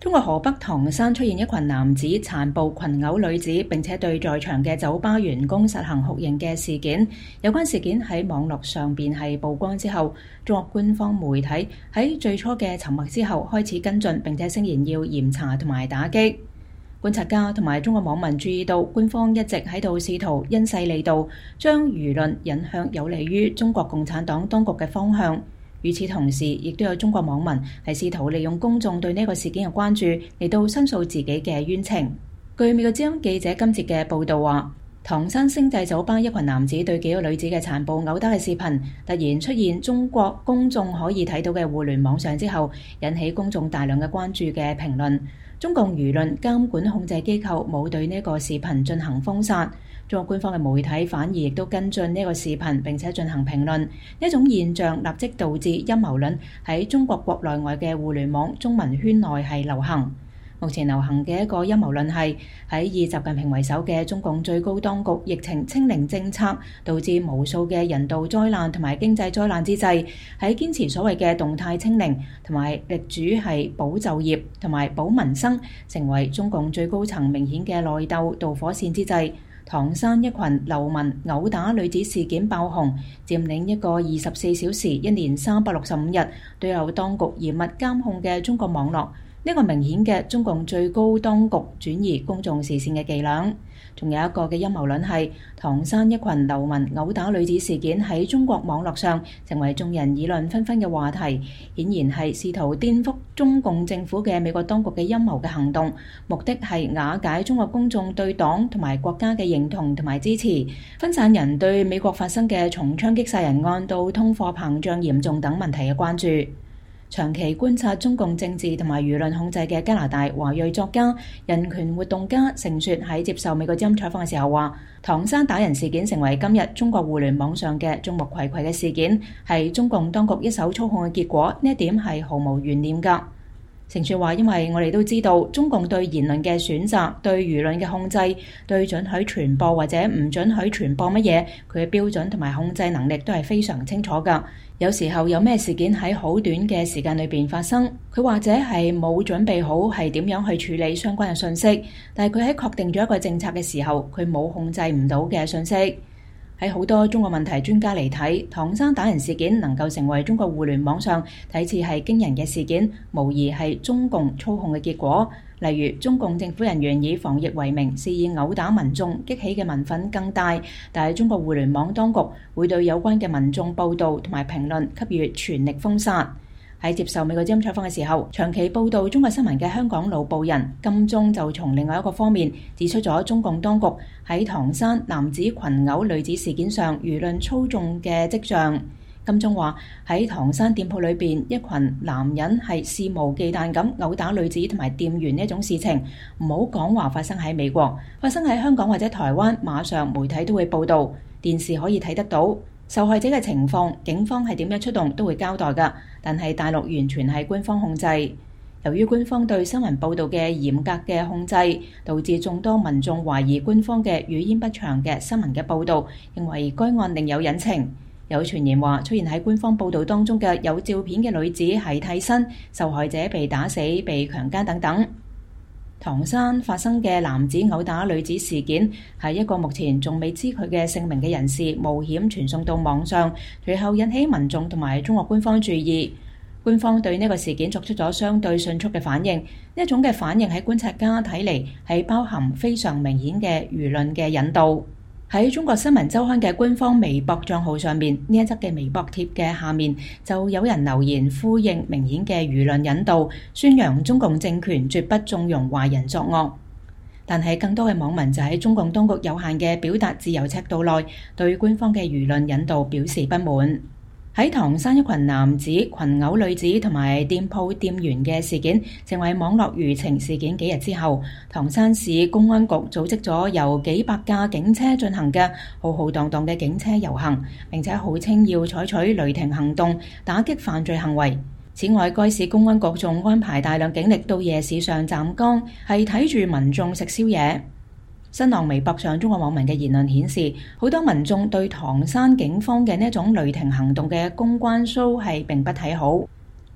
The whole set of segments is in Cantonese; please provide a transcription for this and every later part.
中國河北唐山出現一群男子殘暴群毆女子，並且對在場嘅酒吧員工實行酷刑嘅事件，有關事件喺網絡上邊係曝光之後，中國官方媒體喺最初嘅沉默之後開始跟進，並且聲言要嚴查同埋打擊。觀察家同埋中國網民注意到，官方一直喺度試圖因勢利導，將輿論引向有利於中國共產黨當局嘅方向。與此同時，亦都有中國網民係試圖利用公眾對呢個事件嘅關注嚟到申訴自己嘅冤情。據美國之音記者今節嘅報導話，唐山星際酒吧一群男子對幾個女子嘅殘暴毆打嘅視頻突然出現中國公眾可以睇到嘅互聯網上之後，引起公眾大量嘅關注嘅評論。中共輿論監管控制機構冇對呢個視頻進行封殺，中國官方嘅媒體反而亦都跟進呢個視頻並且進行評論。呢種現象立即導致陰謀論喺中國國內外嘅互聯網中文圈內係流行。目前流行嘅一個陰謀論係喺以習近平為首嘅中共最高當局疫情清零政策導致無數嘅人道災難同埋經濟災難之際，喺堅持所謂嘅動態清零同埋力主係保就業同埋保民生，成為中共最高層明顯嘅內鬥導火線之際，唐山一群流民毆打女子事件爆紅，佔領一個24小時、一年365日都有當局嚴密監控嘅中國網絡。呢個明顯嘅中共最高當局轉移公眾視線嘅伎倆。仲有一個嘅陰謀論係唐山一群流民毆打女子事件喺中國網絡上成為眾人議論紛紛嘅話題，顯然係試圖顛覆中共政府嘅美國當局嘅陰謀嘅行動，目的係瓦解中國公眾對黨同埋國家嘅認同同埋支持，分散人對美國發生嘅從槍擊殺人案到通貨膨脹嚴重等問題嘅關注。長期觀察中共政治同埋輿論控制嘅加拿大華裔作家、人權活動家盛雪喺接受美國之音採訪嘅時候話，唐山打人事件成為今日中國互聯網上嘅眾目睽睽嘅事件，係中共當局一手操控嘅結果，呢一點係毫無懸念㗎。盛雪話，因為我哋都知道中共對言論嘅選擇、對輿論嘅控制、對准許傳播或者唔准許傳播乜嘢，佢嘅標準同埋控制能力都係非常清楚㗎。有時候有咩事件喺好短嘅時間裏邊發生，佢或者係冇準備好係點樣去處理相關嘅信息，但係佢喺確定咗一個政策嘅時候，佢冇控制唔到嘅信息。喺好多中國問題專家嚟睇，唐山打人事件能夠成為中國互聯網上睇似係驚人嘅事件，無疑係中共操控嘅結果。例如，中共政府人員以防疫為名肆意毆打民眾，激起嘅民憤更大。但係中國互聯網當局會對有關嘅民眾報導同埋評論給予全力封殺。喺接受美國之音採訪嘅時候，長期報導中國新聞嘅香港老報人金鐘就從另外一個方面指出咗中共當局喺唐山男子群毆女子事件上輿論操縱嘅跡象。金鐘話喺唐山店鋪裏邊，一群男人係肆無忌憚咁毆打女子同埋店員呢一種事情，唔好講話發生喺美國，發生喺香港或者台灣，馬上媒體都會報導，電視可以睇得到。受害者嘅情況，警方係點樣出動都會交代㗎，但係大陸完全係官方控制。由於官方對新聞報導嘅嚴格嘅控制，導致眾多民眾懷疑官方嘅語焉不詳嘅新聞嘅報導，認為該案另有隱情。有傳言話出現喺官方報導當中嘅有照片嘅女子係替身，受害者被打死、被強姦等等。唐山發生嘅男子毆打女子事件，係一個目前仲未知佢嘅姓名嘅人士冒險傳送到網上，隨後引起民眾同埋中國官方注意。官方對呢個事件作出咗相對迅速嘅反應，呢一種嘅反應喺觀察家睇嚟係包含非常明顯嘅輿論嘅引導。喺中國新聞週刊嘅官方微博帳號上面，呢一則嘅微博貼嘅下面就有人留言呼應明顯嘅輿論引導，宣揚中共政權絕不縱容壞人作惡。但係更多嘅網民就喺中共當局有限嘅表達自由尺度內，對官方嘅輿論引導表示不滿。喺唐山一群男子群毆女子同埋店鋪店員嘅事件成為網絡輿情事件幾日之後，唐山市公安局組織咗由幾百架警車進行嘅浩浩蕩蕩嘅警車遊行，並且號稱要採取雷霆行動打擊犯罪行為。此外，該市公安局仲安排大量警力到夜市上站崗，係睇住民眾食宵夜。新浪微博上中國網民嘅言論顯示，好多民眾對唐山警方嘅呢一種雷霆行動嘅公關 show 係並不睇好。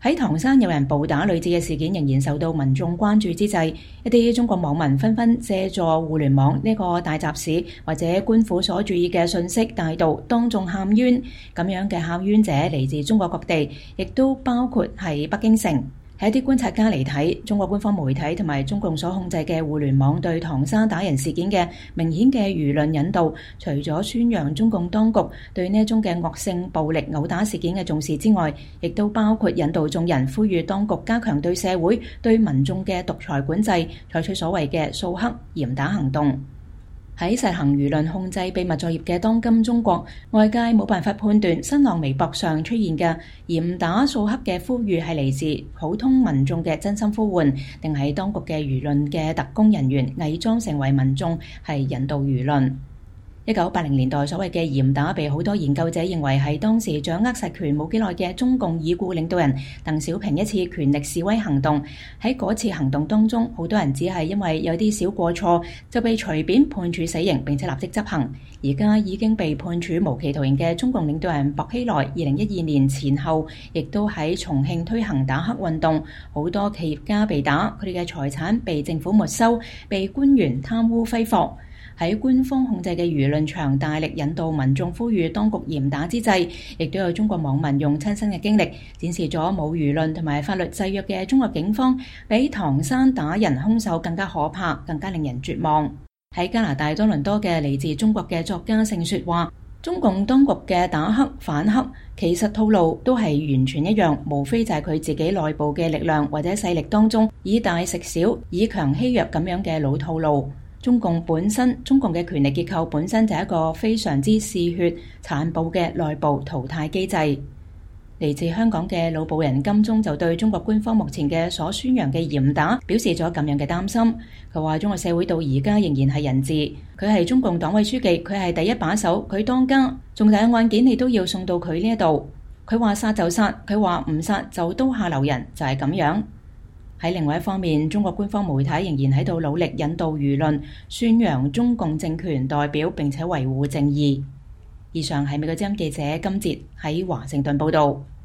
喺唐山有人暴打女子嘅事件仍然受到民眾關注之際，一啲中國網民紛紛借助互聯網呢個大集市或者官府所注意嘅信息大道，當眾喊冤。咁樣嘅喊冤者嚟自中國各地，亦都包括係北京城。喺一啲觀察家嚟睇，中國官方媒體同埋中共所控制嘅互聯網對唐山打人事件嘅明顯嘅輿論引導，除咗宣揚中共當局對呢一宗嘅惡性暴力毆打事件嘅重視之外，亦都包括引導眾人呼籲當局加強對社會、對民眾嘅獨裁管制，採取所謂嘅掃黑嚴打行動。喺實行輿論控制秘密作業嘅當今中國，外界冇辦法判斷新浪微博上出現嘅嚴打掃黑嘅呼籲係嚟自普通民眾嘅真心呼喚，定係當局嘅輿論嘅特工人員偽裝成為民眾係引導輿論。1980年代所謂嘅嚴打被好多研究者認為係當時掌握實權冇幾耐嘅中共已故領導人鄧小平一次權力示威行動。喺嗰次行動當中，好多人只係因為有啲小過錯就被隨便判處死刑並且立即執行。而家已經被判處無期徒刑嘅中共領導人薄熙來2012年前後亦都喺重慶推行打黑運動，好多企業家被打，佢哋嘅財產被政府沒收，被官員貪污揮霍。喺官方控制嘅輿論場大力引導民眾呼籲當局嚴打之際，亦都有中國網民用親身嘅經歷展示咗冇輿論同埋法律制約嘅中國警方比唐山打人兇手更加可怕，更加令人絕望。喺加拿大多倫多嘅嚟自中國嘅作家盛雪話，中共當局嘅打黑反黑其實套路都係完全一樣，無非就係佢自己內部嘅力量或者勢力當中以大食小、以強欺弱咁樣嘅老套路。中共嘅權力結構本身就係一個非常之嗜血、殘暴嘅內部淘汰機制。嚟自香港嘅老報人金鐘就對中國官方目前嘅所宣揚嘅嚴打表示咗咁樣嘅擔心。佢話中國社會到而家仍然係人質，佢係中共黨委書記，佢係第一把手，佢當家，重大嘅案件你都要送到佢呢一度。佢話殺就殺，佢話唔殺就刀下留人，就係咁樣。喺另外一方面，中國官方媒體仍然喺度努力引導輿論，宣揚中共政權代表並且維護正義。以上係美國之音記者金哲喺華盛頓報道。